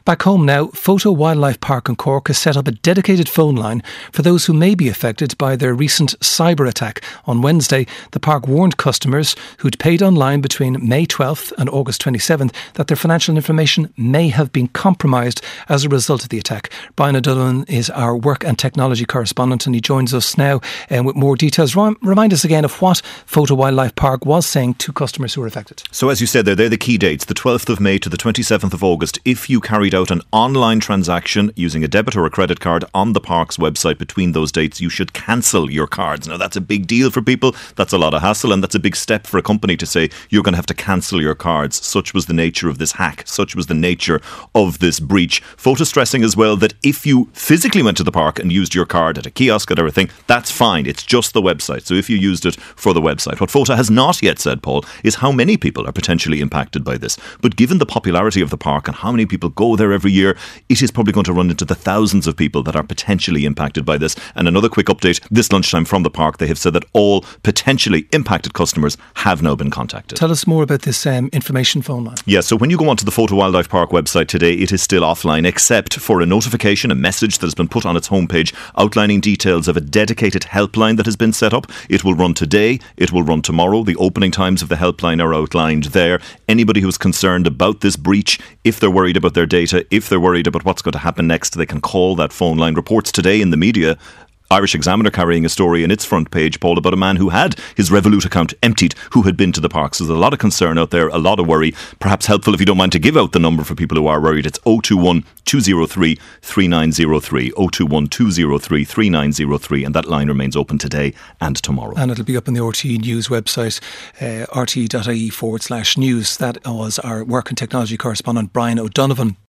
Back home now, Photo Wildlife Park in Cork has set up a dedicated phone line for those who may be affected by their recent cyber attack. On Wednesday, the park warned customers who'd paid online between May 12th and August 27th that their financial information may have been compromised as a result of the attack. Brian O'Donovan is our work and technology correspondent, and he joins us now with more details. Remind us again of what Photo Wildlife Park was saying to customers who were affected. So as you said they're the key dates, the 12th of May to the 27th of August. If you carried out an online transaction using a debit or a credit card on the park's website between those dates, you should cancel your cards. Now that's a big deal for people, that's a lot of hassle, and that's a big step for a company to say you're going to have to cancel your cards. Such was the nature of this hack, such was the nature of this breach. Photo stressing as well that if you physically went to the park and used your card at a kiosk and everything, that's fine, it's just the website. So if you used it for the website. What Photo has not yet said, Paul, is how many people are potentially impacted by this. But given the popularity of the park and how many people go there every year, it is probably going to run into the thousands of people that are potentially impacted by this. And another quick update, this lunchtime from the park, they have said that all potentially impacted customers have now been contacted. Tell us more about this information phone line. Yeah, so when you go onto the Photo Wildlife Park website today, it is still offline except for a notification, a message that has been put on its homepage outlining details of a dedicated helpline that has been set up. It will run today, it will run tomorrow. The opening times of the helpline are outlined there. Anybody who is concerned about this breach, if they're worried about their data, if they're worried about what's going to happen next, they can call that phone line. Reports today in the media, Irish Examiner carrying a story in its front page, Paul, about a man who had his Revolut account emptied who had been to the park. So there's a lot of concern out there, a lot of worry. Perhaps helpful if you don't mind to give out the number for people who are worried. It's 021 203 3903, 021 203 3903, and that line remains open today and tomorrow. And it'll be up on the RTE News website, rte.ie/news. That was our work and technology correspondent Brian O'Donovan.